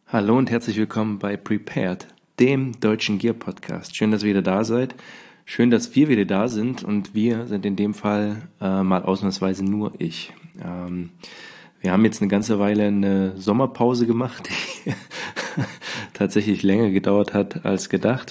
Hallo und herzlich willkommen bei Prepared, dem deutschen Gear Podcast. Schön, dass ihr wieder da seid. Schön, dass wir wieder da sind und wir sind in dem Fall mal ausnahmsweise nur ich. Wir haben jetzt eine ganze Weile eine Sommerpause gemacht, die tatsächlich länger gedauert hat als gedacht.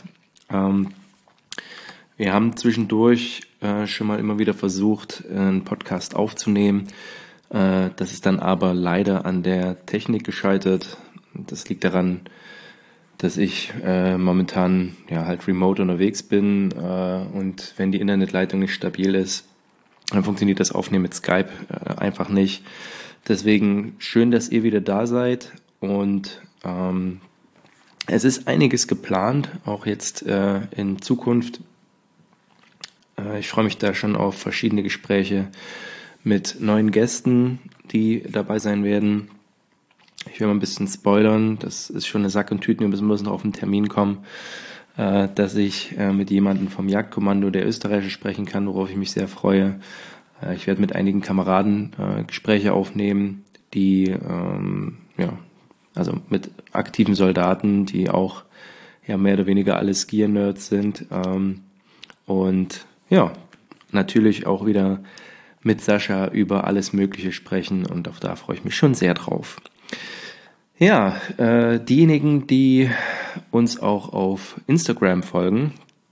Wir haben zwischendurch schon mal immer wieder versucht, einen Podcast aufzunehmen. Das ist dann aber leider an der Technik gescheitert. Das liegt daran, dass ich momentan halt remote unterwegs bin und wenn die Internetleitung nicht stabil ist, dann funktioniert das Aufnehmen mit Skype einfach nicht. Deswegen schön, dass ihr wieder da seid und es ist einiges geplant, auch jetzt in Zukunft. Ich freue mich da schon auf verschiedene Gespräche mit neuen Gästen, die dabei sein werden. Ich will mal ein bisschen spoilern, das ist schon eine Sack und Tüten, wir müssen noch auf einen Termin kommen, dass ich mit jemandem vom Jagdkommando der Österreicher sprechen kann, worauf ich mich sehr freue. Ich werde mit einigen Kameraden Gespräche aufnehmen, die also mit aktiven Soldaten, die auch mehr oder weniger alle Skier-Nerds sind und natürlich auch wieder mit Sascha über alles Mögliche sprechen und auch da freue ich mich schon sehr drauf. Ja, diejenigen, uns auch auf Instagram folgen,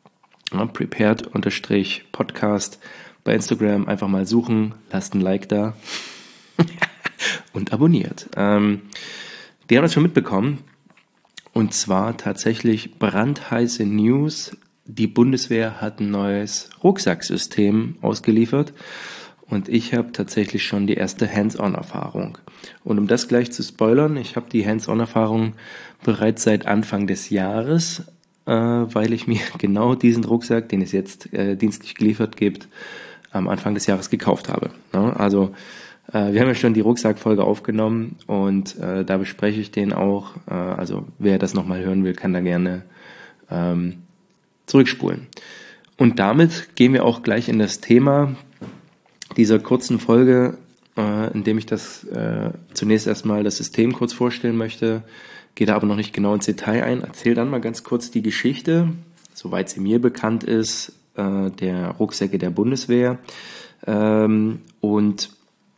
prepared_podcast bei Instagram einfach mal suchen, lasst ein Like da und abonniert. Die haben das schon mitbekommen und zwar tatsächlich brandheiße News. Die Bundeswehr hat ein neues Rucksacksystem ausgeliefert und ich habe tatsächlich schon die erste Hands-on-Erfahrung. Und um das gleich zu spoilern, ich habe die Hands-on-Erfahrung bereits seit Anfang des Jahres, weil ich mir genau diesen Rucksack, den es jetzt dienstlich geliefert gibt, am Anfang des Jahres gekauft habe. Also wir haben ja schon die Rucksackfolge aufgenommen und da bespreche ich den auch. Also wer das nochmal hören will, kann da gerne zurückspulen. Und damit gehen wir auch gleich in das Thema dieser kurzen Folge, indem ich das zunächst erstmal das System kurz vorstellen möchte, gehe da aber noch nicht genau ins Detail ein, erzähle dann mal ganz kurz die Geschichte, soweit sie mir bekannt ist, der Rucksäcke der Bundeswehr und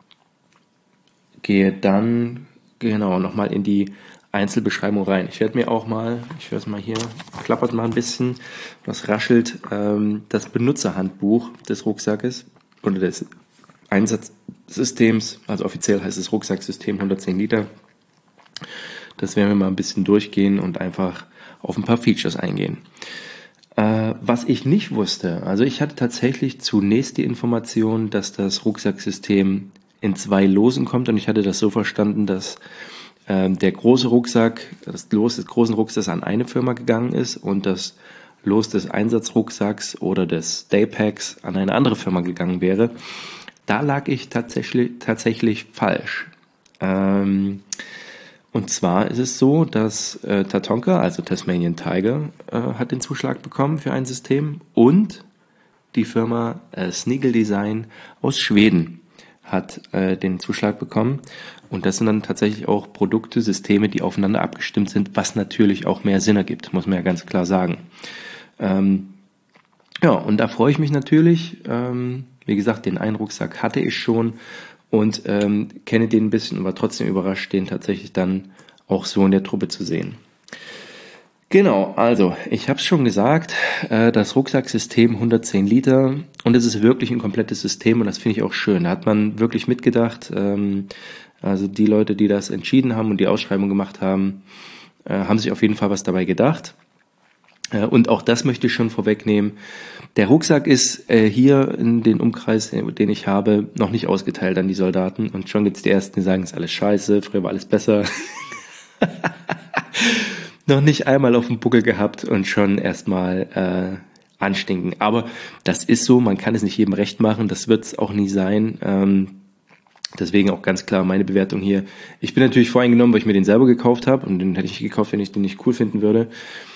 gehe dann nochmal in die Einzelbeschreibung rein. Ich werde es mal hier, klappert mal ein bisschen, was raschelt, das Benutzerhandbuch des Rucksackes oder des Einsatzsystems, also offiziell heißt es Rucksacksystem 110 Liter. Das werden wir mal ein bisschen durchgehen und einfach auf ein paar Features eingehen. Was ich nicht wusste, also ich hatte tatsächlich zunächst die Information, dass das Rucksacksystem in 2 Losen kommt und ich hatte das so verstanden, dass der große Rucksack, das Los des großen Rucksacks an eine Firma gegangen ist und das Los des Einsatzrucksacks oder des Daypacks an eine andere Firma gegangen wäre. Da lag ich tatsächlich falsch. Und zwar ist es so, dass Tatonka, also Tasmanian Tiger, hat den Zuschlag bekommen für ein System und die Firma Snigel Design aus Schweden hat den Zuschlag bekommen. Und das sind dann tatsächlich auch Produkte, Systeme, die aufeinander abgestimmt sind, was natürlich auch mehr Sinn ergibt, muss man ja ganz klar sagen. Und da freue ich mich natürlich. Wie gesagt, den einen Rucksack hatte ich schon und kenne den ein bisschen und war trotzdem überrascht, den tatsächlich dann auch so in der Truppe zu sehen. Genau, also ich habe es schon gesagt, das Rucksacksystem 110 Liter und es ist wirklich ein komplettes System und das finde ich auch schön. Da hat man wirklich mitgedacht. Also die Leute, die das entschieden haben und die Ausschreibung gemacht haben, haben sich auf jeden Fall was dabei gedacht. Und auch das möchte ich schon vorwegnehmen. Der Rucksack ist hier in den Umkreis, den ich habe, noch nicht ausgeteilt an die Soldaten. Und schon gibt's die Ersten, die sagen, es ist alles scheiße, früher war alles besser. Noch nicht einmal auf dem Buckel gehabt und schon erstmal anstinken. Aber das ist so, man kann es nicht jedem recht machen, das wird's auch nie sein. Deswegen auch ganz klar meine Bewertung hier. Ich bin natürlich voreingenommen, weil ich mir den selber gekauft habe und den hätte ich nicht gekauft, wenn ich den nicht cool finden würde.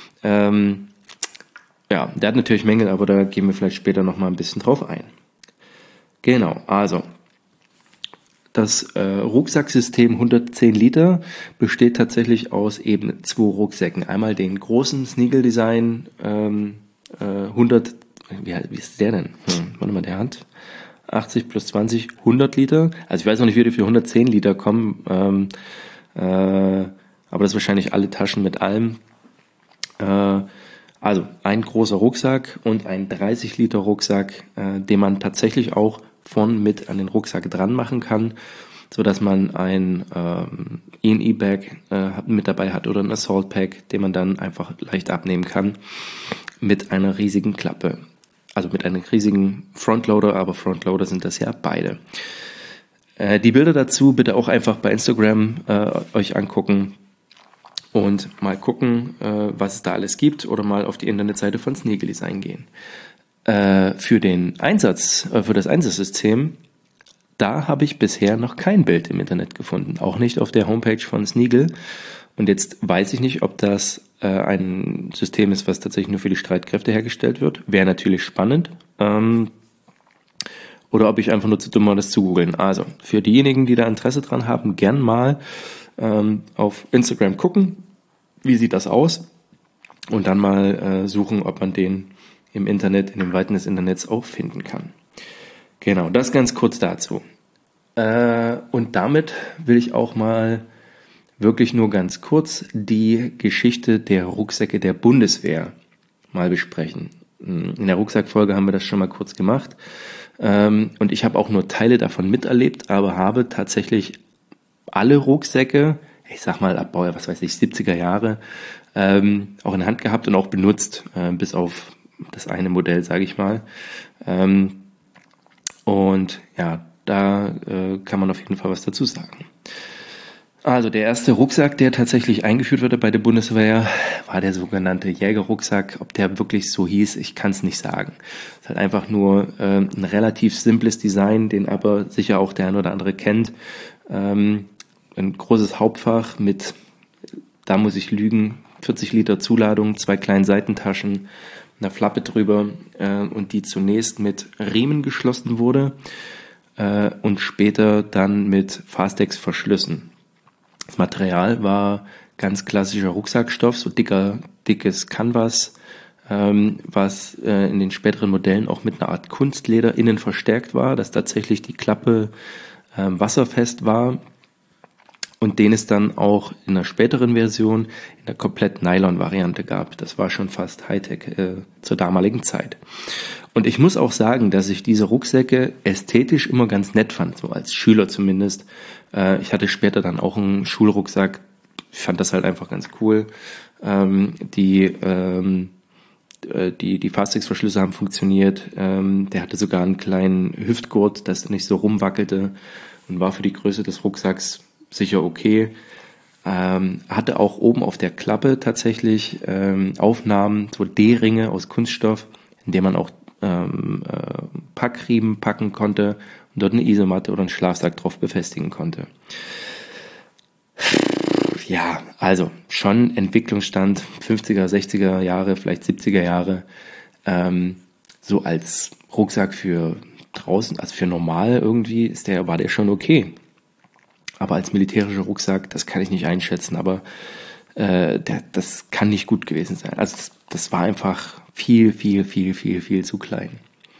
Der hat natürlich Mängel, aber da gehen wir vielleicht später nochmal ein bisschen drauf ein. Genau, also Das Rucksacksystem 110 Liter besteht tatsächlich aus eben 2 Rucksäcken. Einmal den großen Sneagle Design 100, wie ist der denn? Warte mal, der hat 80 plus 20, 100 Liter. Also ich weiß noch nicht, wie die für 110 Liter kommen, aber das ist wahrscheinlich alle Taschen mit allem. Also ein großer Rucksack und ein 30 Liter Rucksack, den man tatsächlich auch vorn mit an den Rucksack dran machen kann, so dass man ein E&E-Bag mit dabei hat oder ein Assault Pack, den man dann einfach leicht abnehmen kann mit einer riesigen Klappe. Also mit einem riesigen Frontloader, aber Frontloader sind das ja beide. Die Bilder dazu bitte auch einfach bei Instagram euch angucken und mal gucken, was es da alles gibt oder mal auf die Internetseite von Sneagle Design gehen. Für das Einsatzsystem, da habe ich bisher noch kein Bild im Internet gefunden, auch nicht auf der Homepage von Sneagle. Und jetzt weiß ich nicht, ob das ein System ist, was tatsächlich nur für die Streitkräfte hergestellt wird. Wäre natürlich spannend. Oder ob ich einfach nur zu dumm war, das zu googeln. Also, für diejenigen, die da Interesse dran haben, gern mal auf Instagram gucken, wie sieht das aus, und dann mal suchen, ob man den im Internet, in den Weiten des Internets auch finden kann. Genau, das ganz kurz dazu. Und damit will ich auch mal wirklich nur ganz kurz die Geschichte der Rucksäcke der Bundeswehr mal besprechen. In der Rucksackfolge haben wir das schon mal kurz gemacht. Und ich habe auch nur Teile davon miterlebt, aber habe tatsächlich alle Rucksäcke, ich sag mal ab, 70er Jahre, auch in der Hand gehabt und auch benutzt, bis auf das eine Modell, sage ich mal. Und ja, da kann man auf jeden Fall was dazu sagen. Also der erste Rucksack, der tatsächlich eingeführt wurde bei der Bundeswehr, war der sogenannte Jägerrucksack. Ob der wirklich so hieß, ich kann es nicht sagen. Es ist halt einfach nur ein relativ simples Design, den aber sicher auch der ein oder andere kennt. Ein großes Hauptfach mit, da muss ich lügen, 40 Liter Zuladung, 2 kleinen Seitentaschen, einer Flappe drüber und die zunächst mit Riemen geschlossen wurde und später dann mit Fastex-Verschlüssen. Das Material war ganz klassischer Rucksackstoff, so dickes Canvas, was in den späteren Modellen auch mit einer Art Kunstleder innen verstärkt war, dass tatsächlich die Klappe wasserfest war und den es dann auch in einer späteren Version in der komplett Nylon-Variante gab. Das war schon fast Hightech zur damaligen Zeit. Und ich muss auch sagen, dass ich diese Rucksäcke ästhetisch immer ganz nett fand, so als Schüler zumindest. Ich hatte später dann auch einen Schulrucksack. Ich fand das halt einfach ganz cool. Die Fastex-Verschlüsse haben funktioniert. Der hatte sogar einen kleinen Hüftgurt, das nicht so rumwackelte und war für die Größe des Rucksacks sicher okay. Hatte auch oben auf der Klappe tatsächlich Aufnahmen, so D-Ringe aus Kunststoff, in dem man auch Packriemen packen konnte und dort eine Isomatte oder einen Schlafsack drauf befestigen konnte. Ja, also schon Entwicklungsstand 50er, 60er Jahre, vielleicht 70er Jahre, so als Rucksack für draußen, also für normal irgendwie, war der schon okay. Aber als militärischer Rucksack, das kann ich nicht einschätzen, aber das kann nicht gut gewesen sein. Also das war einfach viel zu klein.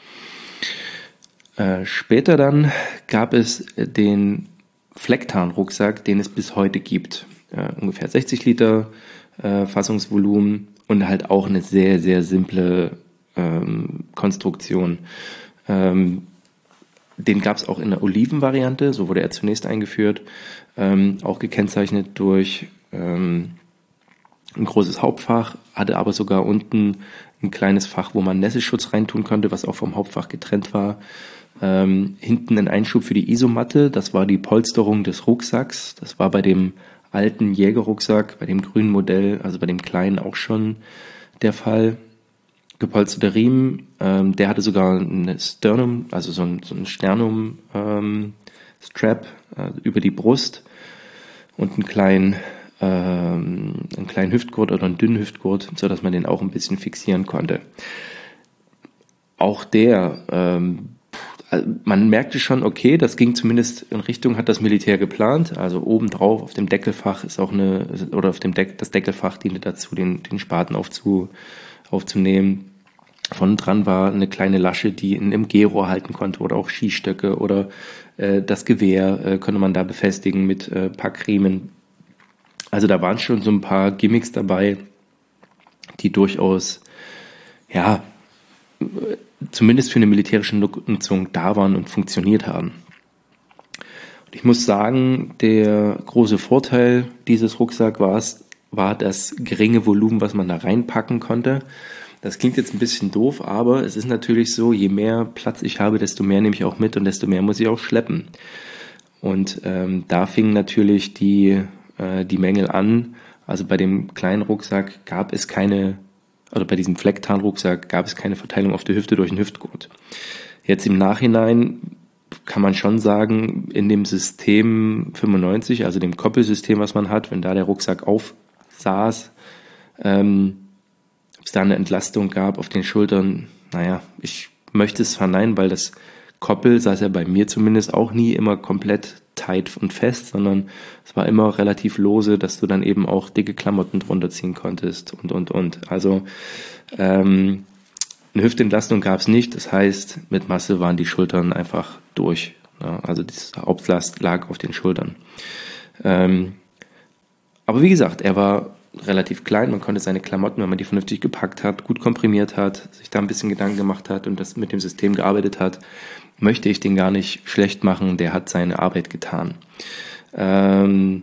Später dann gab es den Flecktarn-Rucksack, den es bis heute gibt. Ungefähr 60 Liter Fassungsvolumen und halt auch eine sehr, sehr simple Konstruktion. Den gab es auch in der Olivenvariante, so wurde er zunächst eingeführt, auch gekennzeichnet durch ein großes Hauptfach, hatte aber sogar unten ein kleines Fach, wo man Nässelschutz reintun konnte, was auch vom Hauptfach getrennt war. Hinten ein Einschub für die Isomatte, das war die Polsterung des Rucksacks. Das war bei dem alten Jägerrucksack, bei dem grünen Modell, also bei dem kleinen auch schon der Fall. Gepolsterter Riemen, der hatte sogar ein Sternum, also so ein Sternum-Strap über die Brust und einen kleinen Hüftgurt oder einen dünnen Hüftgurt, so dass man den auch ein bisschen fixieren konnte. Auch der, man merkte schon, okay, das ging zumindest in Richtung, hat das Militär geplant. Also obendrauf auf dem Deckelfach ist auch auf dem das Deckelfach diente dazu, den Spaten aufzunehmen. Von dran war eine kleine Lasche, die ein MG-Rohr halten konnte, oder auch Schießstöcke, oder das Gewehr konnte man da befestigen mit Packriemen. Also da waren schon so ein paar Gimmicks dabei, die durchaus, ja, zumindest für eine militärische Nutzung da waren und funktioniert haben. Und ich muss sagen, der große Vorteil dieses Rucksacks war das geringe Volumen, was man da reinpacken konnte. Das klingt jetzt ein bisschen doof, aber es ist natürlich so, je mehr Platz ich habe, desto mehr nehme ich auch mit und desto mehr muss ich auch schleppen. Und da fingen natürlich die Mängel an. Also bei dem kleinen Rucksack gab es bei diesem Flecktarnrucksack gab es keine Verteilung auf die Hüfte durch einen Hüftgurt. Jetzt im Nachhinein kann man schon sagen, in dem System 95, also dem Koppelsystem, was man hat, wenn da der Rucksack aufsaß, ob es da eine Entlastung gab auf den Schultern, naja, ich möchte es verneinen, weil das Koppel saß ja bei mir zumindest auch nie immer komplett tight und fest, sondern es war immer relativ lose, dass du dann eben auch dicke Klamotten drunter ziehen konntest und. Also eine Hüftentlastung gab es nicht, das heißt, mit Masse waren die Schultern einfach durch. Ja, also die Hauptlast lag auf den Schultern. Aber wie gesagt, er war relativ klein, man konnte seine Klamotten, wenn man die vernünftig gepackt hat, gut komprimiert hat, sich da ein bisschen Gedanken gemacht hat und das mit dem System gearbeitet hat, möchte ich den gar nicht schlecht machen, der hat seine Arbeit getan. Bei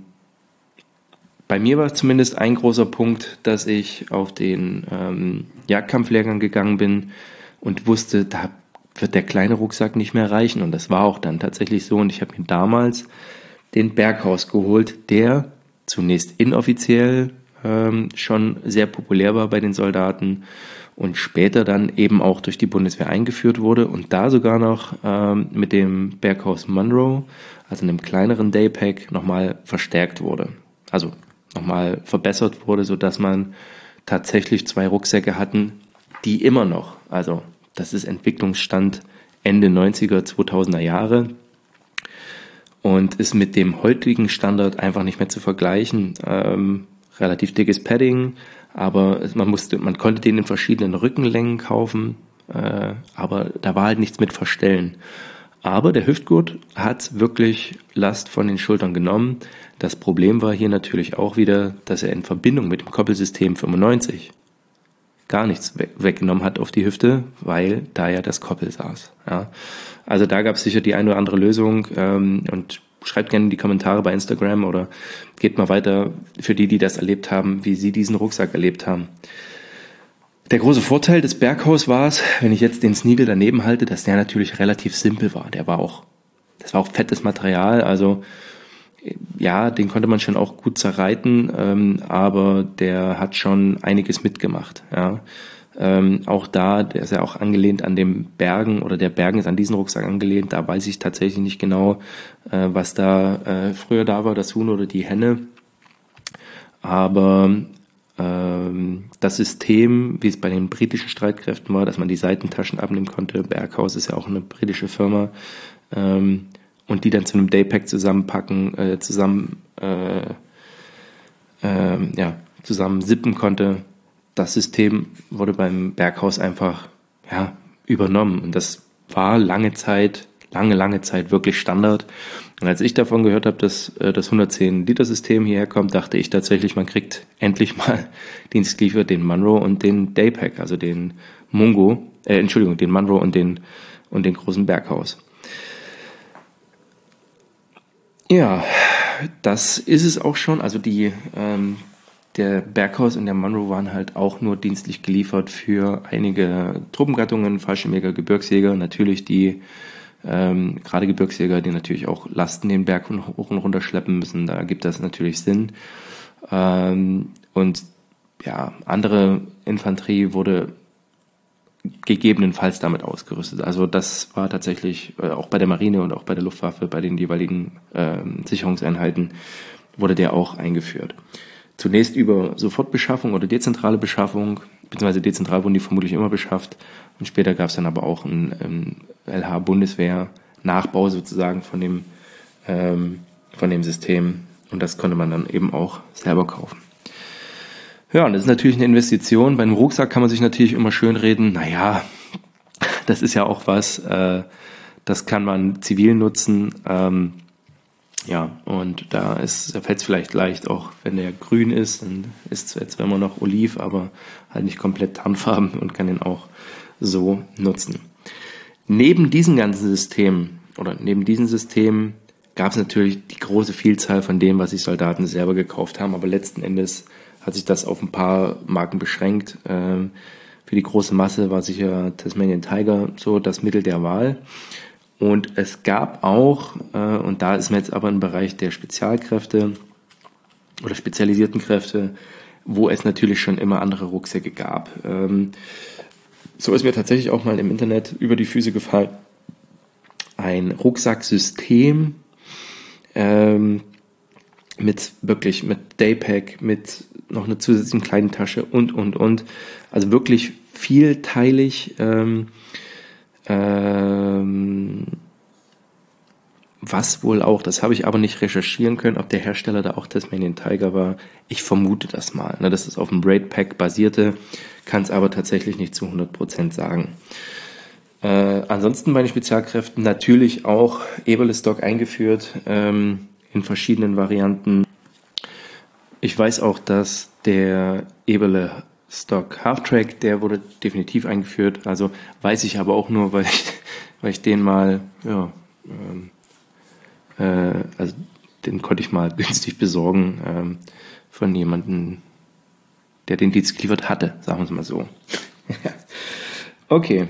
mir war zumindest ein großer Punkt, dass ich auf den Jagdkampflehrgang gegangen bin und wusste, da wird der kleine Rucksack nicht mehr reichen, und das war auch dann tatsächlich so, und ich habe mir damals den Berghaus geholt, der zunächst inoffiziell schon sehr populär war bei den Soldaten und später dann eben auch durch die Bundeswehr eingeführt wurde und da sogar noch mit dem Berghaus Monroe, also einem kleineren Daypack, nochmal verstärkt wurde. Also nochmal verbessert wurde, sodass man tatsächlich 2 Rucksäcke hatten, die immer noch, also das ist Entwicklungsstand Ende 90er, 2000er Jahre und ist mit dem heutigen Standard einfach nicht mehr zu vergleichen. Relativ dickes Padding, aber man konnte den in verschiedenen Rückenlängen kaufen, aber da war halt nichts mit Verstellen. Aber der Hüftgurt hat wirklich Last von den Schultern genommen. Das Problem war hier natürlich auch wieder, dass er in Verbindung mit dem Koppelsystem 95 gar nichts weggenommen hat auf die Hüfte, weil da ja das Koppel saß. Ja. Also da gab es sicher die eine oder andere Lösung und schreibt gerne in die Kommentare bei Instagram oder geht mal weiter für die das erlebt haben, wie sie diesen Rucksack erlebt haben. Der große Vorteil des Berghaus war es, wenn ich jetzt den Sneagle daneben halte, dass der natürlich relativ simpel war. Das war auch fettes Material, also ja, den konnte man schon auch gut zerreiten, aber der hat schon einiges mitgemacht. Ja. Auch da, der ist ja auch angelehnt an dem Bergen, oder der Bergen ist an diesen Rucksack angelehnt, da weiß ich tatsächlich nicht genau, was da früher da war, das Huhn oder die Henne. Aber das System, wie es bei den britischen Streitkräften war, dass man die Seitentaschen abnehmen konnte, Berghaus ist ja auch eine britische Firma, und die dann zu einem Daypack zusammenpacken, zusammen sippen konnte. Das System wurde beim Berghaus einfach übernommen, und das war lange Zeit wirklich Standard. Und als ich davon gehört habe, dass das 110-Liter-System hierher kommt, dachte ich tatsächlich, man kriegt endlich mal dienstgeliefert den Monroe und den Daypack, also den den Monroe und den großen Berghaus. Ja, das ist es auch schon. Also der Berghaus und der Monroe waren halt auch nur dienstlich geliefert für einige Truppengattungen, Fallschirmjäger, Gebirgsjäger, natürlich die gerade Gebirgsjäger, die natürlich auch Lasten den Berg hoch und runter schleppen müssen, da gibt das natürlich Sinn. Und ja, andere Infanterie wurde gegebenenfalls damit ausgerüstet. Also das war tatsächlich auch bei der Marine und auch bei der Luftwaffe, bei den jeweiligen Sicherungseinheiten wurde der auch eingeführt. zunächst über Sofortbeschaffung oder dezentrale Beschaffung, beziehungsweise dezentral wurden die vermutlich immer beschafft. Und später gab es dann aber auch einen LH-Bundeswehr-Nachbau sozusagen von dem System. Und das konnte man dann eben auch selber kaufen. Ja, und das ist natürlich eine Investition. Bei einem Rucksack kann man sich natürlich immer schön reden, naja, das ist ja auch was, das kann man zivil nutzen. Ja, und da fällt es vielleicht leicht, auch wenn der grün ist, dann ist es jetzt immer noch oliv, aber halt nicht komplett tarnfarben und kann den auch so nutzen. Neben diesen ganzen Systemen gab es natürlich die große Vielzahl von dem, was sich Soldaten selber gekauft haben, aber letzten Endes hat sich das auf ein paar Marken beschränkt. Für die große Masse war sicher Tasmanian Tiger so das Mittel der Wahl. Und es gab auch, und da ist man jetzt aber im Bereich der Spezialkräfte oder spezialisierten Kräfte, wo es natürlich schon immer andere Rucksäcke gab. So ist mir tatsächlich auch mal im Internet über die Füße gefallen. Ein Rucksacksystem mit Daypack, mit noch einer zusätzlichen kleinen Tasche und. Also wirklich vielteilig. Was wohl auch, das habe ich aber nicht recherchieren können, ob der Hersteller da auch Tasmanian Tiger war. Ich vermute das mal, ne, dass es auf dem Braid Pack basierte, kann es aber tatsächlich nicht zu 100% sagen. Ansonsten bei den Spezialkräften natürlich auch Eberle Stock eingeführt, in verschiedenen Varianten. Ich weiß auch, dass der Eberle Stock Halftrack, der wurde definitiv eingeführt, also weiß ich aber auch nur, weil ich den mal, also den konnte ich mal günstig besorgen von jemandem, der den Dienst geliefert hatte, sagen wir es mal so. Okay,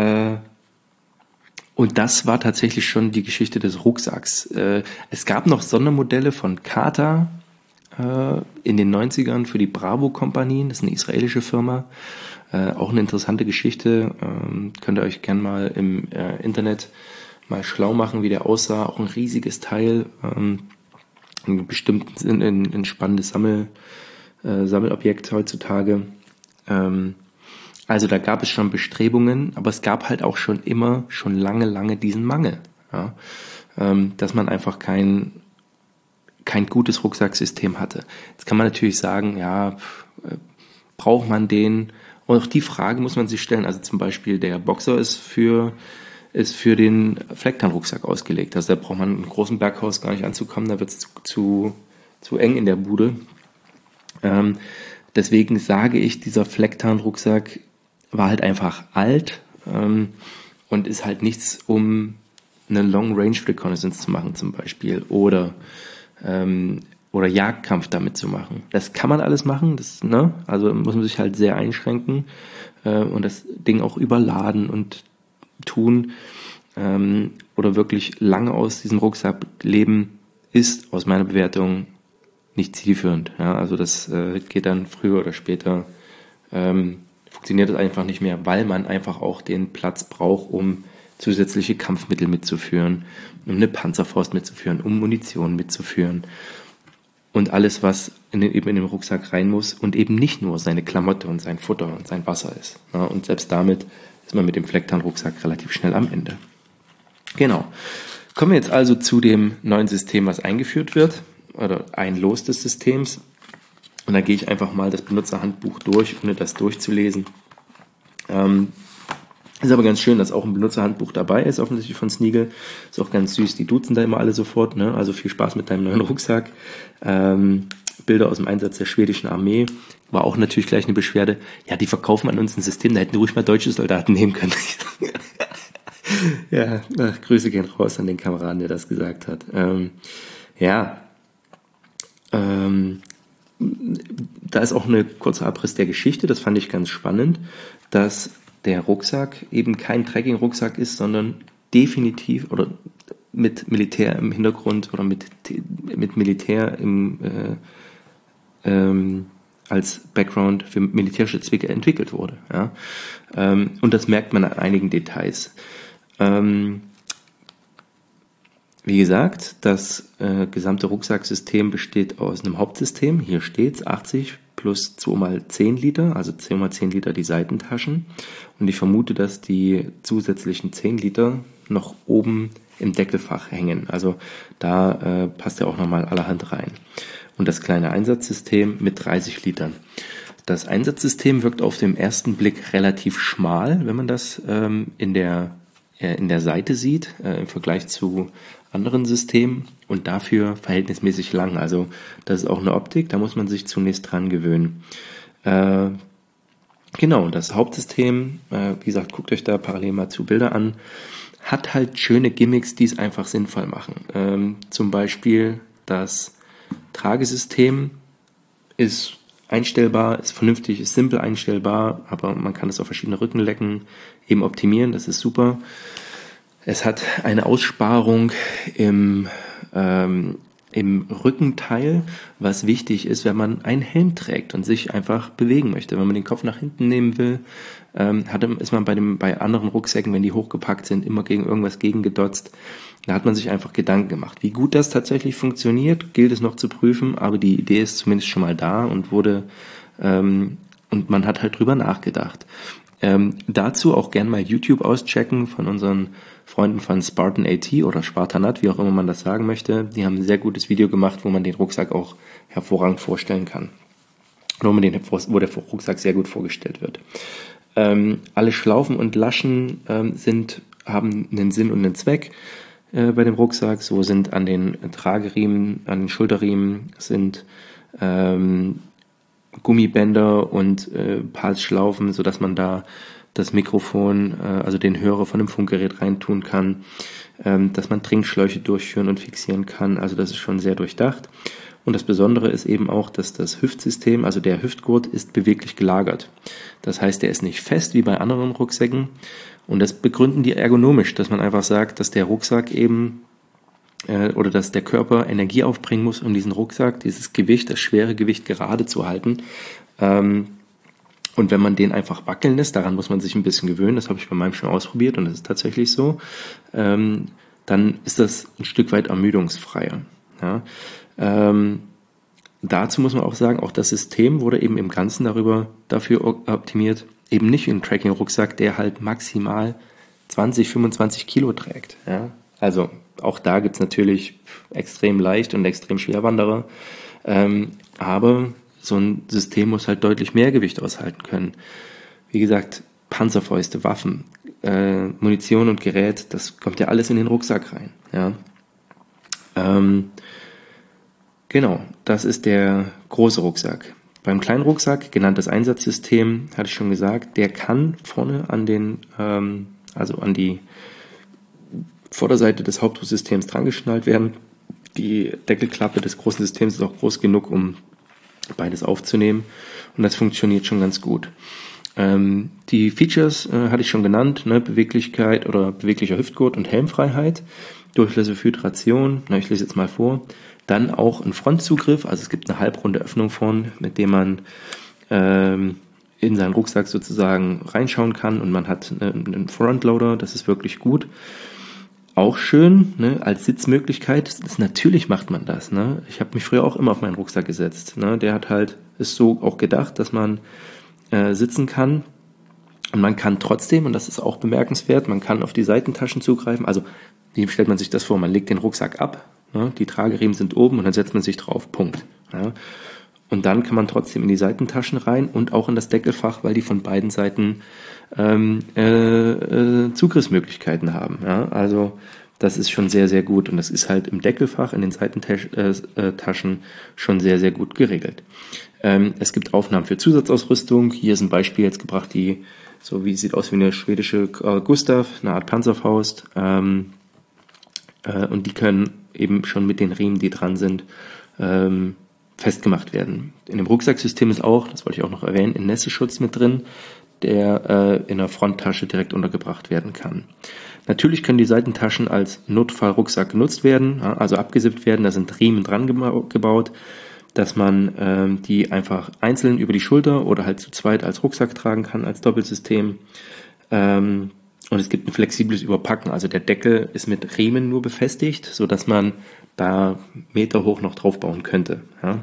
und das war tatsächlich schon die Geschichte des Rucksacks. Es gab noch Sondermodelle von Kata in den 90ern für die Bravo-Kompanien, das ist eine israelische Firma. Auch eine interessante Geschichte, könnt ihr euch gerne mal im Internet mal schlau machen, wie der aussah. Auch ein riesiges Teil, bestimmt ein spannendes Sammelobjekt heutzutage. Also da gab es schon Bestrebungen, aber es gab halt auch schon lange diesen Mangel, ja? Dass man einfach kein gutes Rucksacksystem hatte. Jetzt kann man natürlich sagen, ja, braucht man den? Und auch die Frage muss man sich stellen. Also zum Beispiel der Boxer ist für den Flecktarnrucksack ausgelegt. Also da braucht man einen großen Berghaus gar nicht anzukommen, da wird es zu eng in der Bude. Deswegen sage ich, dieser Flecktarnrucksack war halt einfach alt und ist halt nichts, um eine Long Range Reconnaissance zu machen zum Beispiel oder Jagdkampf damit zu machen. Das kann man alles machen, also muss man sich halt sehr einschränken und das Ding auch überladen und tun oder wirklich lange aus diesem Rucksack leben, ist aus meiner Bewertung nicht zielführend. Ja, also das geht dann früher oder später, funktioniert das einfach nicht mehr, weil man einfach auch den Platz braucht, um zusätzliche Kampfmittel mitzuführen, um eine Panzerfaust mitzuführen, um Munition mitzuführen und alles, was eben in den Rucksack rein muss und eben nicht nur seine Klamotte und sein Futter und sein Wasser ist. Ja, und selbst damit ist man mit dem Flecktarnrucksack relativ schnell am Ende. Genau. Kommen wir jetzt also zu dem neuen System, was eingeführt wird, oder ein Los des Systems. Und da gehe ich einfach mal das Benutzerhandbuch durch, ohne das durchzulesen. Ist aber ganz schön, dass auch ein Benutzerhandbuch dabei ist, offensichtlich von Sneagle. Ist auch ganz süß, die duzen da immer alle sofort, ne? Also viel Spaß mit deinem neuen Rucksack. Bilder aus dem Einsatz der schwedischen Armee. War auch natürlich gleich eine Beschwerde. Ja, die verkaufen an uns ein System, da hätten ruhig mal deutsche Soldaten nehmen können. Ja, Grüße gehen raus an den Kameraden, der das gesagt hat. Da ist auch eine kurze Abriss der Geschichte, das fand ich ganz spannend, dass der Rucksack eben kein Trekking-Rucksack ist, sondern definitiv oder mit Militär im Hintergrund oder mit Militär als Background für militärische Zwecke entwickelt wurde. Ja? Und das merkt man an einigen Details. Wir Wie gesagt, das gesamte Rucksacksystem besteht aus einem Hauptsystem. Hier steht's 80 plus 2x10 Liter, also 10x10 Liter die Seitentaschen. Und ich vermute, dass die zusätzlichen 10 Liter noch oben im Deckelfach hängen. Also da passt ja auch nochmal allerhand rein. Und das kleine Einsatzsystem mit 30 Litern. Das Einsatzsystem wirkt auf den ersten Blick relativ schmal, wenn man das in der Seite sieht, im Vergleich zu anderen Systemen und dafür verhältnismäßig lang. Also das ist auch eine Optik, da muss man sich zunächst dran gewöhnen. Genau, das Hauptsystem, wie gesagt, guckt euch da parallel mal zu Bilder an, hat halt schöne Gimmicks, die es einfach sinnvoll machen. Zum Beispiel das Tragesystem ist einstellbar, ist vernünftig, ist simpel einstellbar, aber man kann es auf verschiedene Rückenlecken eben optimieren, das ist super. Es hat eine Aussparung im Rückenteil, was wichtig ist, wenn man einen Helm trägt und sich einfach bewegen möchte. Wenn man den Kopf nach hinten nehmen will, ist man bei anderen Rucksäcken, wenn die hochgepackt sind, immer gegen irgendwas gegengedotzt. Da hat man sich einfach Gedanken gemacht. Wie gut das tatsächlich funktioniert, gilt es noch zu prüfen, aber die Idee ist zumindest schon mal da und und man hat halt drüber nachgedacht. Dazu auch gern mal YouTube auschecken von unseren Freunden von Spartan AT oder Spartanat, wie auch immer man das sagen möchte. Die haben ein sehr gutes Video gemacht, wo man den Rucksack auch hervorragend vorstellen kann. Wo der Rucksack sehr gut vorgestellt wird. Alle Schlaufen und Laschen haben einen Sinn und einen Zweck bei dem Rucksack. So sind an den Trageriemen, an den Schulterriemen sind Gummibänder und Pulsschlaufen, sodass man da das Mikrofon, also den Hörer von dem Funkgerät reintun kann, dass man Trinkschläuche durchführen und fixieren kann. Also das ist schon sehr durchdacht. Und das Besondere ist eben auch, dass das Hüftsystem, also der Hüftgurt, ist beweglich gelagert. Das heißt, der ist nicht fest wie bei anderen Rucksäcken. Und das begründen die ergonomisch, dass man einfach sagt, dass der Rucksack eben oder dass der Körper Energie aufbringen muss, um diesen Rucksack, dieses Gewicht, das schwere Gewicht gerade zu halten. Und wenn man den einfach wackeln lässt, daran muss man sich ein bisschen gewöhnen, das habe ich bei meinem schon ausprobiert und das ist tatsächlich so, dann ist das ein Stück weit ermüdungsfreier. Ja? Dazu muss man auch sagen, auch das System wurde eben im Ganzen dafür optimiert, eben nicht ein Trekking-Rucksack, der halt maximal 20, 25 Kilo trägt. Ja? Also auch da gibt's natürlich extrem leicht und extrem schwer Wanderer, aber so ein System muss halt deutlich mehr Gewicht aushalten können. Wie gesagt, Panzerfäuste, Waffen, Munition und Gerät, das kommt ja alles in den Rucksack rein. Ja? Genau, das ist der große Rucksack. Beim kleinen Rucksack, genannt das Einsatzsystem, hatte ich schon gesagt, der kann vorne an die Vorderseite des Hauptsystems drangeschnallt werden. Die Deckelklappe des großen Systems ist auch groß genug, um beides aufzunehmen und das funktioniert schon ganz gut. Die Features hatte ich schon genannt, ne? Beweglichkeit oder beweglicher Hüftgurt und Helmfreiheit, Durchlässe für Hydration, ich lese jetzt mal vor, dann auch ein Frontzugriff, also es gibt eine halbrunde Öffnung vorn, mit dem man in seinen Rucksack sozusagen reinschauen kann und man hat einen Frontloader, das ist wirklich gut. Auch schön, ne, als Sitzmöglichkeit, natürlich macht man das. Ne? Ich habe mich früher auch immer auf meinen Rucksack gesetzt. Ne? Der ist so auch gedacht, dass man sitzen kann und man kann trotzdem, und das ist auch bemerkenswert, man kann auf die Seitentaschen zugreifen. Also wie stellt man sich das vor? Man legt den Rucksack ab, ne? Die Trageriemen sind oben und dann setzt man sich drauf, Punkt. Ja? Und dann kann man trotzdem in die Seitentaschen rein und auch in das Deckelfach, weil die von beiden Seiten Zugriffsmöglichkeiten haben. Ja? Also das ist schon sehr, sehr gut und das ist halt im Deckelfach, in den Seitentaschen schon sehr, sehr gut geregelt. Es gibt Aufnahmen für Zusatzausrüstung. Hier ist ein Beispiel jetzt gebracht, sieht aus wie eine schwedische Gustav, eine Art Panzerfaust. Und die können eben schon mit den Riemen, die dran sind, festgemacht werden. In dem Rucksacksystem ist auch, das wollte ich auch noch erwähnen, ein Nässeschutz mit drin, der in der Fronttasche direkt untergebracht werden kann. Natürlich können die Seitentaschen als Notfallrucksack genutzt werden, also abgesippt werden, da sind Riemen dran gebaut, dass man die einfach einzeln über die Schulter oder halt zu zweit als Rucksack tragen kann, als Doppelsystem. Und es gibt ein flexibles Überpacken. Also der Deckel ist mit Riemen nur befestigt, sodass man da Meter hoch noch draufbauen könnte. Ja.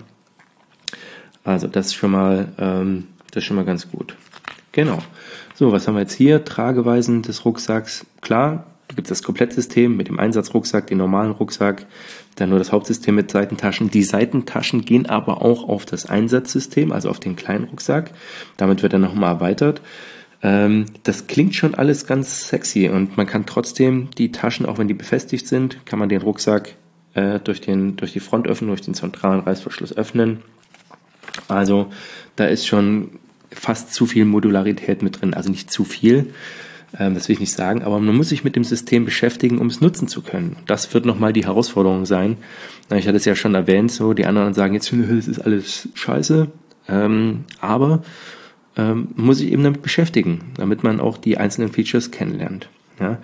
Also das ist schon mal ganz gut. Genau. So, was haben wir jetzt hier? Trageweisen des Rucksacks. Klar, da gibt es das Komplettsystem mit dem Einsatzrucksack, den normalen Rucksack, dann nur das Hauptsystem mit Seitentaschen. Die Seitentaschen gehen aber auch auf das Einsatzsystem, also auf den kleinen Rucksack. Damit wird er nochmal erweitert. Das klingt schon alles ganz sexy und man kann trotzdem die Taschen, auch wenn die befestigt sind, kann man den Rucksack durch die Frontöffnung, durch den zentralen Reißverschluss öffnen. Also da ist schon fast zu viel Modularität mit drin, also nicht zu viel, das will ich nicht sagen, aber man muss sich mit dem System beschäftigen, um es nutzen zu können. Das wird nochmal die Herausforderung sein. Ich hatte es ja schon erwähnt, so die anderen sagen jetzt, das ist alles scheiße, aber muss ich eben damit beschäftigen, damit man auch die einzelnen Features kennenlernt. Ja.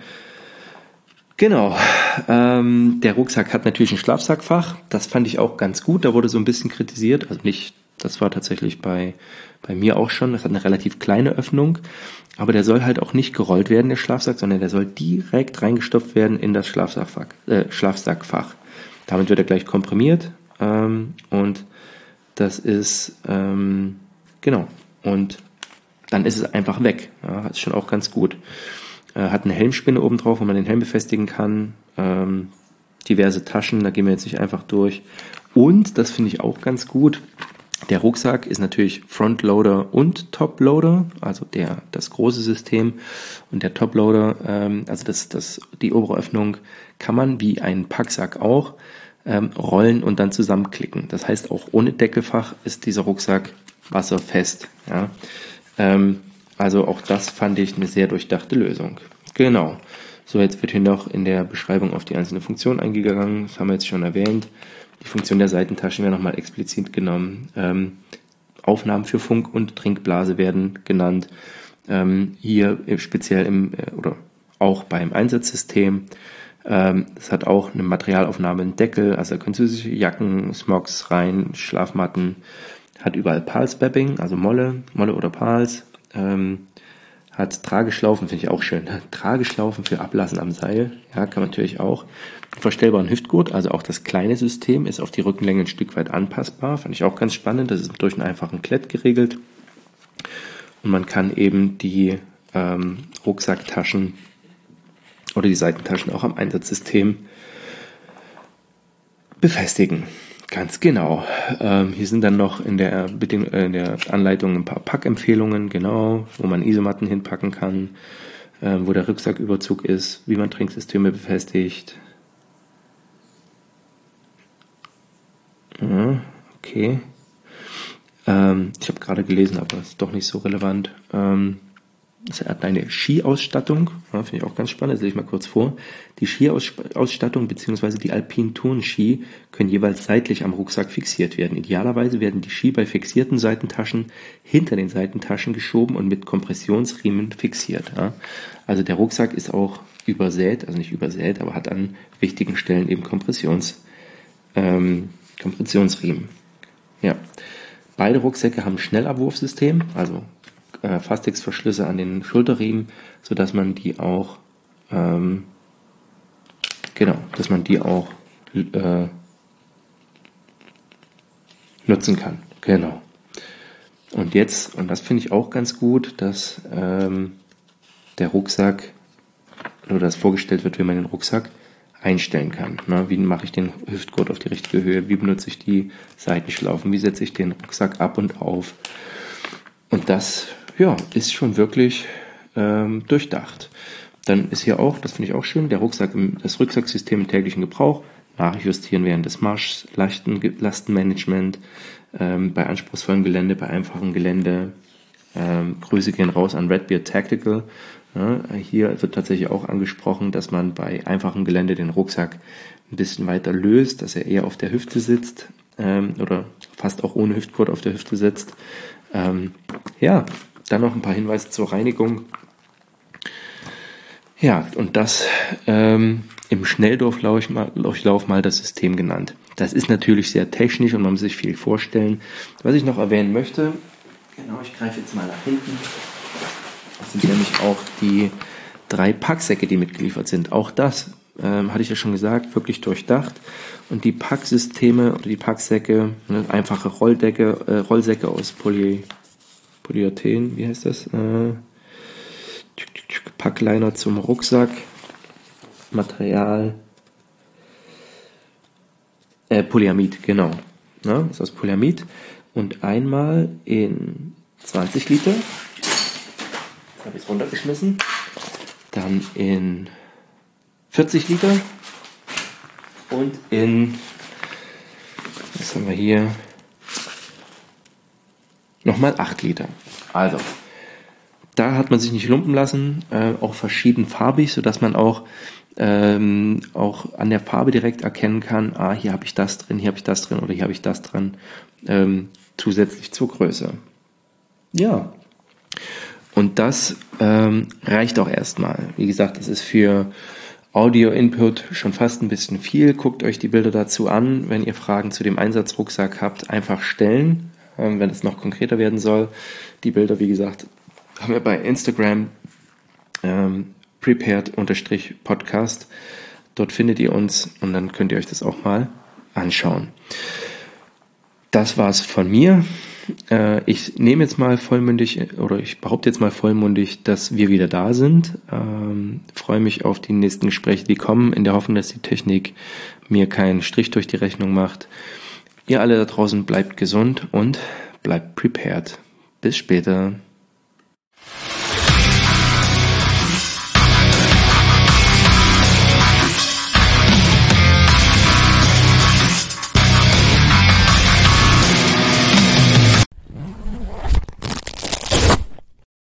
Genau, der Rucksack hat natürlich ein Schlafsackfach, das fand ich auch ganz gut, da wurde so ein bisschen kritisiert, also nicht, das war tatsächlich bei mir auch schon, das hat eine relativ kleine Öffnung, aber der soll halt auch nicht gerollt werden, der Schlafsack, sondern der soll direkt reingestopft werden in das Schlafsackfach. Damit wird er gleich komprimiert und das ist, genau, und dann ist es einfach weg, ja, das ist schon auch ganz gut. Hat eine Helmspinne oben drauf, wo man den Helm befestigen kann, diverse Taschen, da gehen wir jetzt nicht einfach durch. Und, das finde ich auch ganz gut, der Rucksack ist natürlich Frontloader und Toploader, also das große System. Und der Toploader, also die obere Öffnung, kann man wie ein Packsack auch rollen und dann zusammenklicken. Das heißt, auch ohne Deckelfach ist dieser Rucksack wasserfest. Ja. Also auch das fand ich eine sehr durchdachte Lösung. Genau. So, jetzt wird hier noch in der Beschreibung auf die einzelnen Funktionen eingegangen. Das haben wir jetzt schon erwähnt. Die Funktion der Seitentaschen wäre nochmal explizit genommen. Aufnahmen für Funk und Trinkblase werden genannt. Hier speziell oder auch beim Einsatzsystem. Es hat auch eine Materialaufnahme, einen Deckel, also da können zusätzliche Jacken, Smogs rein, Schlafmatten. Hat überall Pals-Babbing, also Molle oder Pals. Hat Trageschlaufen, finde ich auch schön. Trageschlaufen für Ablassen am Seil, ja, kann man natürlich auch. Verstellbaren Hüftgurt, also auch das kleine System ist auf die Rückenlänge ein Stück weit anpassbar. Fand ich auch ganz spannend. Das ist durch einen einfachen Klett geregelt. Und man kann eben die Rucksacktaschen oder die Seitentaschen auch am Einsatzsystem befestigen. Ganz genau. Hier sind dann noch in der Anleitung ein paar Packempfehlungen, genau, wo man Isomatten hinpacken kann, wo der Rucksacküberzug ist, wie man Trinksysteme befestigt. Ja, okay. Ich habe gerade gelesen, aber ist doch nicht so relevant. Er hat eine Skiausstattung, ja, finde ich auch ganz spannend, das lese ich mal kurz vor. Die Skiausstattung bzw. die Alpin-Touren-Ski können jeweils seitlich am Rucksack fixiert werden. Idealerweise werden die Ski bei fixierten Seitentaschen hinter den Seitentaschen geschoben und mit Kompressionsriemen fixiert. Ja. Also der Rucksack ist auch übersät, also nicht übersät, aber hat an wichtigen Stellen eben Kompressionsriemen. Ja. Beide Rucksäcke haben ein Schnellabwurfsystem, also Fastex-Verschlüsse an den Schulterriemen, sodass man die auch nutzen kann. Genau. Und jetzt, und das finde ich auch ganz gut, dass der Rucksack oder das vorgestellt wird, wie man den Rucksack einstellen kann. Na, wie mache ich den Hüftgurt auf die richtige Höhe? Wie benutze ich die Seitenschlaufen? Wie setze ich den Rucksack ab und auf? Und das ist schon wirklich durchdacht. Dann ist hier auch, das finde ich auch schön, das Rucksacksystem im täglichen Gebrauch, nachjustieren während des Marschs, Lastenmanagement, bei anspruchsvollem Gelände, bei einfachem Gelände. Grüße gehen raus an Redbeard Tactical. Ja, hier wird tatsächlich auch angesprochen, dass man bei einfachem Gelände den Rucksack ein bisschen weiter löst, dass er eher auf der Hüfte sitzt oder fast auch ohne Hüftgurt auf der Hüfte sitzt. Dann noch ein paar Hinweise zur Reinigung. Ja, und das im Schnelldurchlauf mal das System genannt. Das ist natürlich sehr technisch und man muss sich viel vorstellen. Was ich noch erwähnen möchte, genau, ich greife jetzt mal nach hinten. Das sind nämlich auch die 3 Packsäcke, die mitgeliefert sind. Auch das hatte ich ja schon gesagt, wirklich durchdacht. Und die Packsysteme oder die Packsäcke, einfache Rollsäcke aus Polyethen, wie heißt das? Packliner zum Rucksack, Material, Polyamid, genau. Ja, ist aus Polyamid. Und einmal in 20 Liter. Jetzt habe ich es runtergeschmissen. Dann in 40 Liter. Und in, was haben wir hier? Nochmal 8 Liter. Also, da hat man sich nicht lumpen lassen, auch verschiedenfarbig, sodass man auch an der Farbe direkt erkennen kann, hier habe ich das drin, hier habe ich das drin oder hier habe ich das drin, zusätzlich zur Größe. Ja, und das reicht auch erstmal. Wie gesagt, das ist für Audio-Input schon fast ein bisschen viel. Guckt euch die Bilder dazu an. Wenn ihr Fragen zu dem Einsatzrucksack habt, einfach stellen, wenn es noch konkreter werden soll. Die Bilder, wie gesagt, haben wir bei Instagram prepared_podcast. Dort findet ihr uns und dann könnt ihr euch das auch mal anschauen. Das war's von mir. Ich nehme jetzt mal vollmündig oder ich behaupte jetzt mal vollmundig, dass wir wieder da sind. Freue mich auf die nächsten Gespräche, die kommen, in der Hoffnung, dass die Technik mir keinen Strich durch die Rechnung macht. Ihr alle da draußen bleibt gesund und bleibt prepared. Bis später.